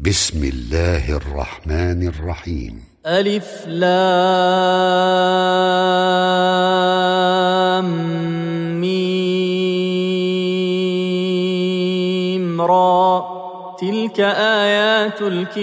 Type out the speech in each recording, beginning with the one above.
بسم الله الرحمن الرحيم. ألف لام ميم را، تلك آيات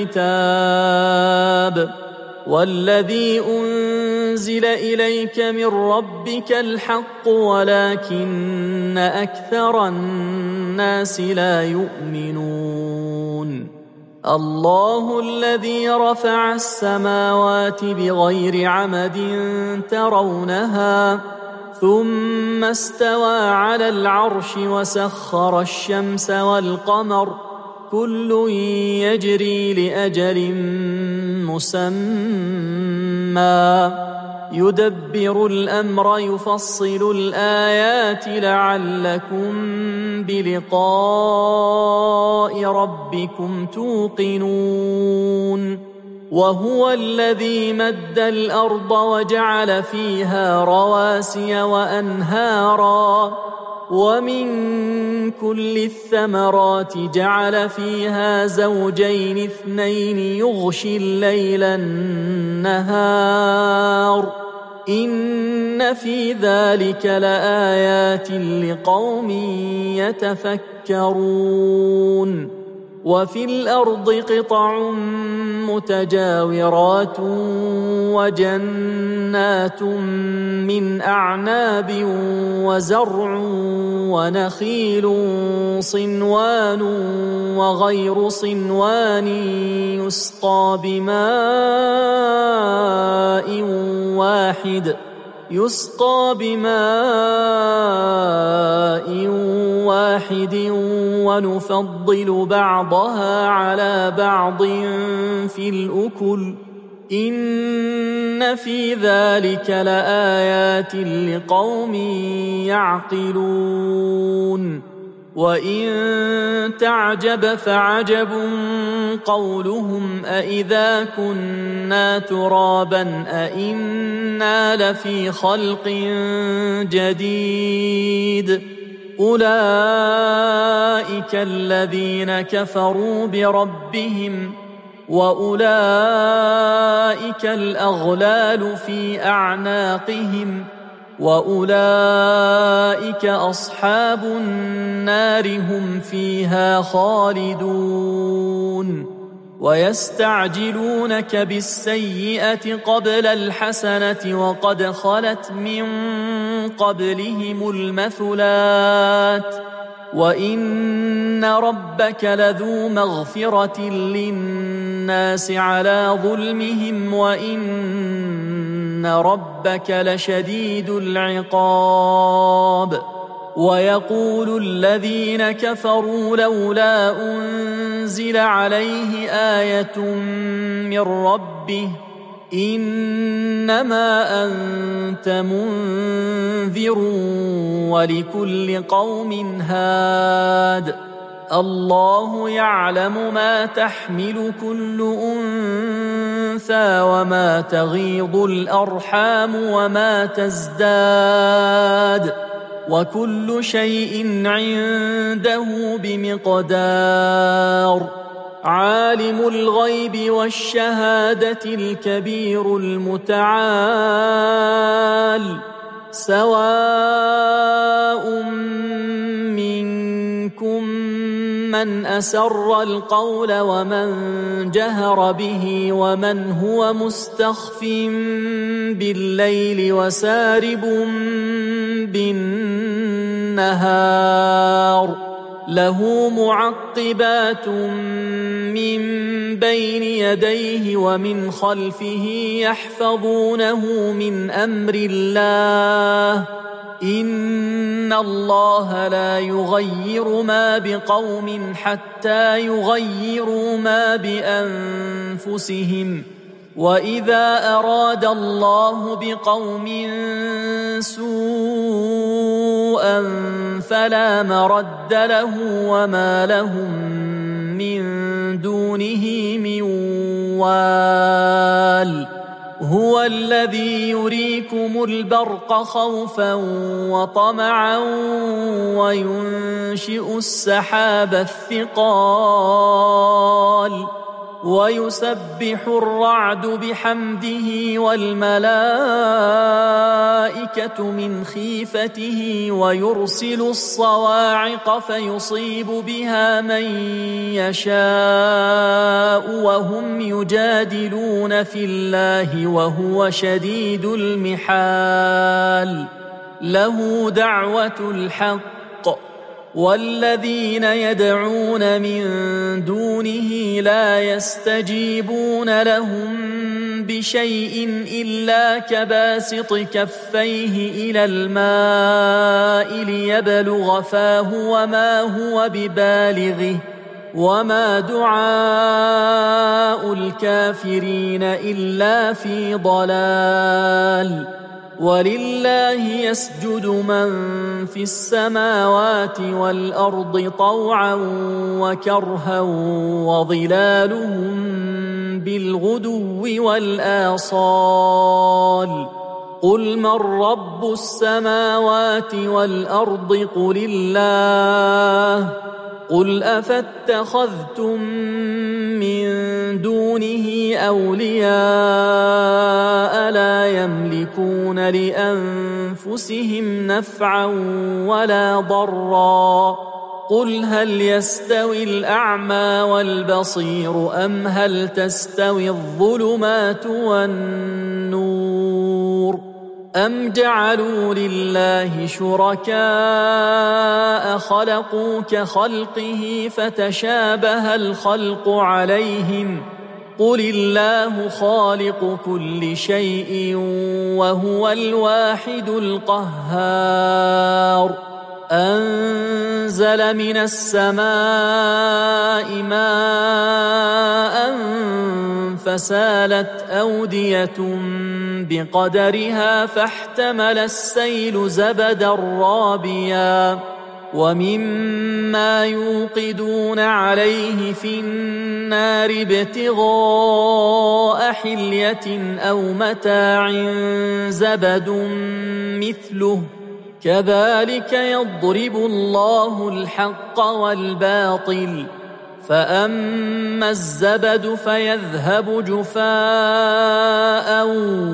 الكتاب والذي أنزل إليك من ربك الحق ولكن أكثر الناس لا يؤمنون. الله الذي رفع السماوات بغير عمد ترونها ثم استوى على العرش وسخر الشمس والقمر كل يجري لأجل مسمى يدبر الأمر يفصل الآيات لعلكم بلقاء ربكم توقنون. وهو الذي مد الأرض وجعل فيها رواسي وأنهارا ومن كل الثمرات جعل فيها زوجين اثنين يغشي الليل النهار إن في ذلك لآيات لقوم يتفكرون. وفي الأرض قطع متجاورات وجنات من أعناب وزرع ونخيل صنوان وغير صنوان يسقى بماء واحد ونفضل بعضها على بعض في الأكل إن في ذلك لآيات لقوم يعقلون. وإن تعجب فعجب قولهم أإذا كنا ترابا أإنا لفي خلق جديد أولئك الذين كفروا بربهم وأولئك الأغلال في أعناقهم وأولئك أصحاب النار هم فيها خالدون. ويستعجلونك بالسيئة قبل الحسنة وقد خلت من قبلهم المثلات وإن ربك لذو مغفرة للناس على ظلمهم وإن ربك لشديد العقاب. ويقول الذين كفروا لولا أنزل عليه آية من ربه إنما أنت منذر ولكل قوم هاد. الله يعلم ما تحمل كل أنثى وما تغيض الأرحام وما تزداد وكل شيء عنده بمقدار. عالم الغيب والشهادة الكبير المتعال سواء منكم من أسر القول ومن جهر به ومن هو مستخف بالليل وسارب بالنهار له معقبات من بين يديه ومن خلفه يحفظونه من أمر الله إن الله لا يغير ما بقوم حتى يغيروا ما بأنفسهم وإذا أراد الله بقوم سوءا فلا مرد له وما لهم من دونه من وال. هو الذي يريكم البرق خوفا وطمعا وينشئ السحاب الثقال ويسبح الرعد بحمده والملائكة من خيفته ويرسل الصواعق فيصيب بها من يشاء وهم يجادلون في الله وهو شديد المحال له دعوة الحق والذين يدعون من دونه لا يستجيبون لهم بشيء إلا كباسط كفيه إلى الماء ليبلغ فاه وما هو ببالغه وما دعاء الكافرين إلا في ضلال ولله يسجد من في السماوات والأرض طوعا وكرها وظلالهم بالغدو والآصال قل من رب السماوات والأرض قل الله قل أفاتخذتم من دونه أولياء لا يملكون لأنفسهم نفعا ولا ضرا قل هل يستوي الأعمى والبصير أم هل تستوي الظلمات والنور أم جعلوا لله شركاء خلقوا كخلقه فتشابه الخلق عليهم قل الله خالق كل شيء وهو الواحد القهار أنزل من السماء ماء فسالت أودية بقدرها فاحتمل السيل زبدا رابيا ومما يوقدون عليه في النار ابتغاء حلية أو متاع زبد مثله كذلك يضرب الله الحق والباطل فأما الزبد فيذهب جفاء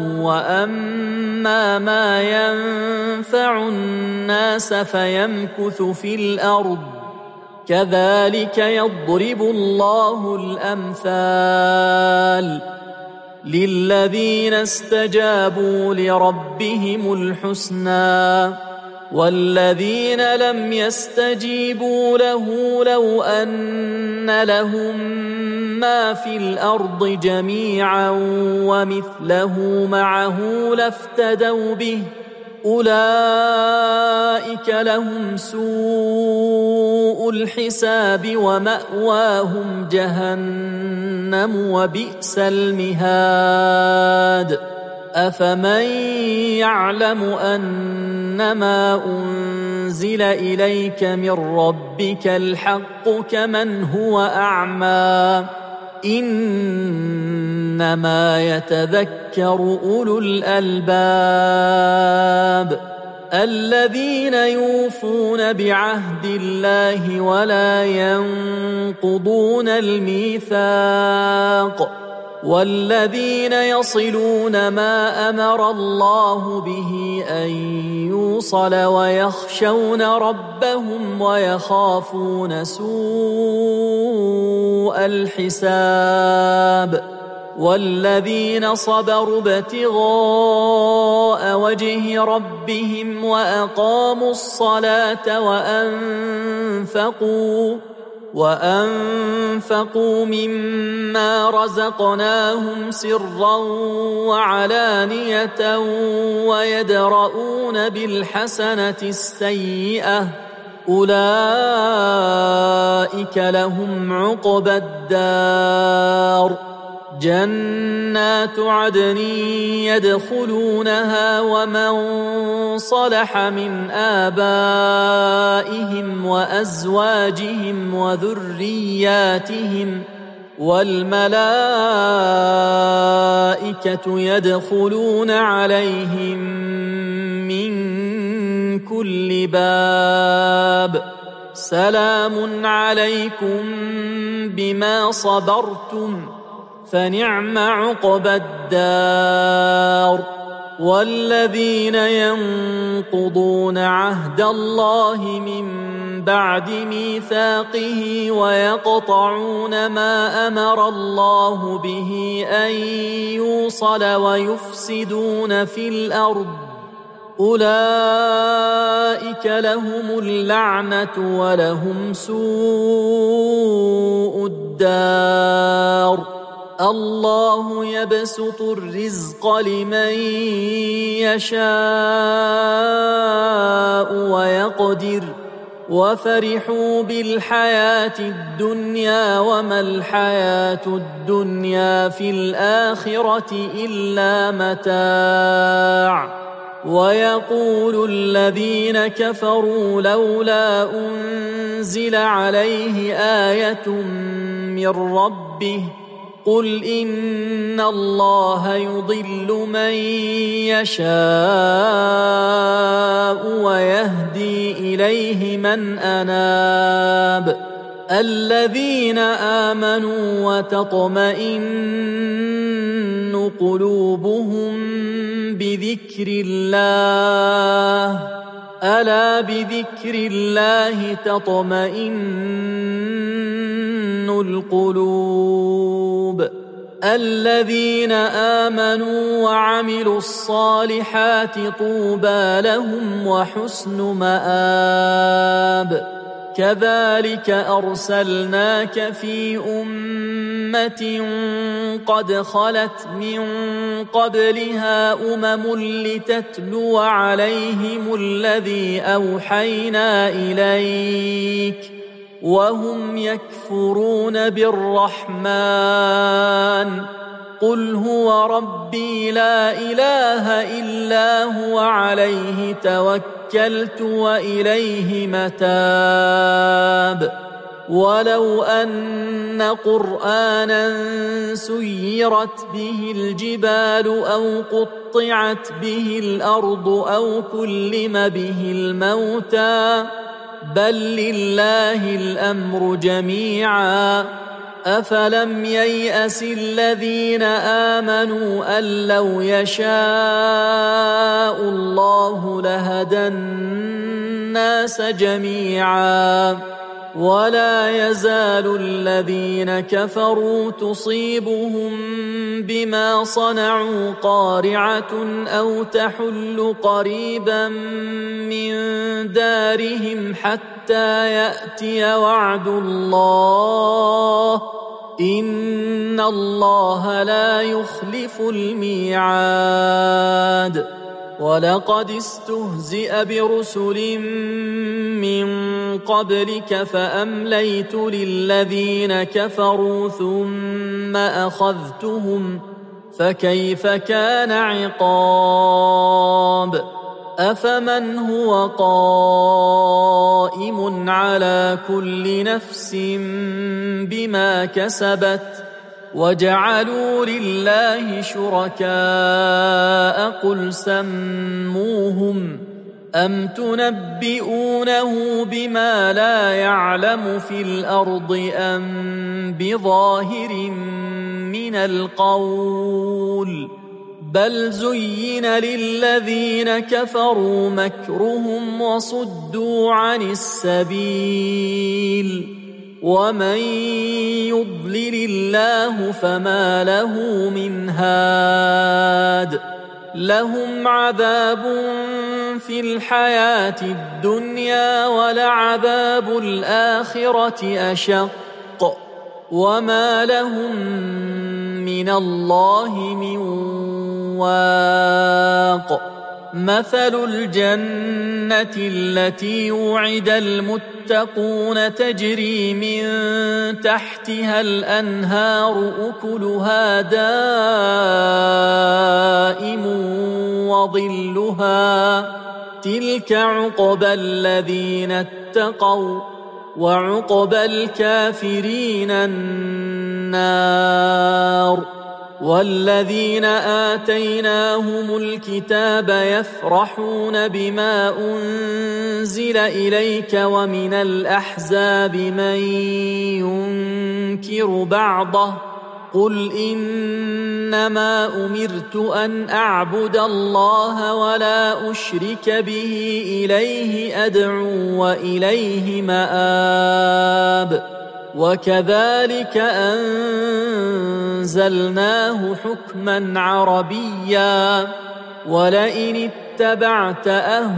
وأما ما ينفع الناس فيمكث في الأرض كذلك يضرب الله الأمثال للذين استجابوا لربهم الحسنى والذين لم يستجيبوا له لو أن لهم ما في الأرض جميعا ومثله معه لافتدوا به أولئك لهم سوء الحساب ومأواهم جهنم وبئس المهاد أفمن يعلم أنما أنزل إليك من ربك الحق كمن هو أعمى إنما يتذكر أولو الألباب الذين يوفون بعهد الله ولا ينقضون الميثاق والذين يصلون ما أمر الله به أن يوصل ويخشون ربهم ويخافون سوء الحساب والذين صبروا ابتغاء وجه ربهم وأقاموا الصلاة وأنفقوا مما رزقناهم سرا وعلانية ويدرؤون بالحسنة السيئة أولئك لهم عقبى الدار جنات عدن يدخلونها ومن صلح من آبائهم وأزواجهم وذرياتهم والملائكة يدخلون عليهم من كل باب سلام عليكم بما صبرتم فنعم عقبى الدار والذين ينقضون عهد الله من بعد ميثاقه ويقطعون ما أمر الله به أن يوصل ويفسدون في الأرض أولئك لهم اللعنة ولهم سوء الدار الله يبسط الرزق لمن يشاء ويقدر وفرحوا بالحياة الدنيا وما الحياة الدنيا في الآخرة إلا متاع ويقول الذين كفروا لولا أنزل عليه آية من ربه قل إن الله يضل من يشاء ويهدي إليه من أناب الذين آمنوا وتطمئن قلوبهم بذكر الله ألا بذكر الله تطمئن القلوب الذين آمنوا وعملوا الصالحات طوبى لهم وحسن مآب كذلك أرسلناك في أمة قد خلت من قبلها لتتلو عليهم الذي أوحينا إليك وهم يكفرون بالرحمن قل هو ربي لا إله إلا هو عليه توكلت وإليه متاب ولو أن قرآنا سيرت به الجبال أو قطعت به الأرض أو كلم به الموتى بل لله الأمر جميعا أفلم ييأس الذين آمنوا أن لو يشاء الله لهدى الناس جميعا ولا يزال الذين كفروا تصيبهم بما صنعوا قارعة أو تحل قريبا من دارهم حتى يأتي وعد الله إن الله لا يخلف الميعاد ولقد استهزئ برسل من قبلك فأمليت للذين كفروا ثم أخذتهم فكيف كان عقاب أفمن هو قائم على كل نفس بما كسبت وجعلوا لله شركاء قل سموهم أم تنبئونه بما لا يعلم في الأرض أم بظاهر من القول بل زين للذين كفروا مكرهم وصدوا عن السبيل ومن يضلل الله فما له من هاد لهم عذاب في الحياة الدنيا ولعذاب الآخرة أشق وما لهم من الله من واق مثل الجنة التي وعد المتقون تجري من تحتها الأنهار أكلها دائم وظلها تلك عقبى الذين اتقوا وعقبى الكافرين النار والذين آتيناهم الكتاب يفرحون بما أنزل إليك ومن الأحزاب من ينكر بعضه قل إنما أمرت أن أعبد الله ولا أشرك به إليه أدعو وإليه مآب وكذلك أنزلناه حكما عربيا ولئن اتبعت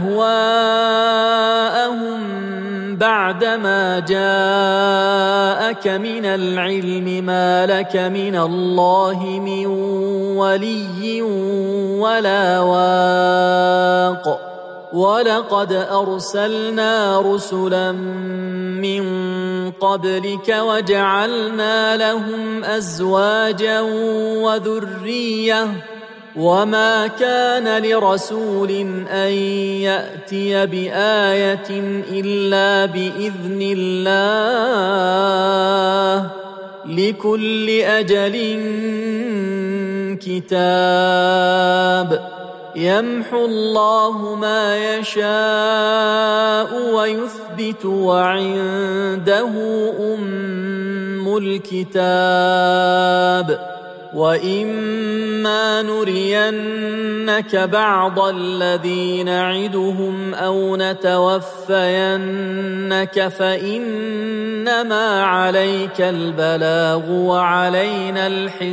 أهواءهم بعدما جاءك من العلم ما لك من الله من ولي ولا واق ولقد أرسلنا رسلا من قبلك وجعلنا لهم أزواجا وذرية وما كان لرسول أن يأتي بآية إلا بإذن الله لكل أجل كتاب يمحو الله ما يشاء ويثبت وعنده أم الكتاب وإما نرينك بعض الذي نعدهم أو نتوفينك فإنما عليك البلاغ وعلينا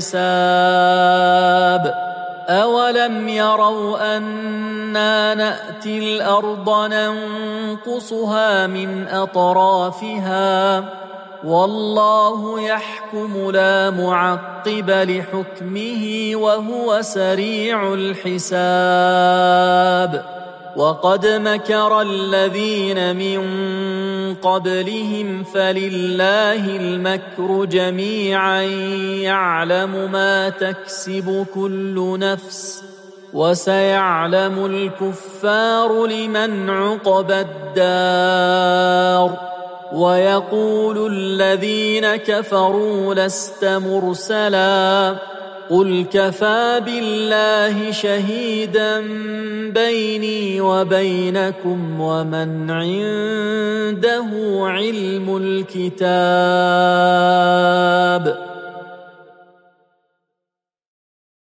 الحساب أولم يروا أنا نأتي الأرض ننقصها من أطرافها والله يحكم لا معقب لحكمه وهو سريع الحساب وقد مكر الذين من قبلهم فلله المكر جميعا يعلم ما تكسب كل نفس وسيعلم الكفار لمن عقبى الدار ويقول الذين كفروا لست مرسلا قل كفى بالله شهيدا بيني وبينكم ومن عنده علم الكتاب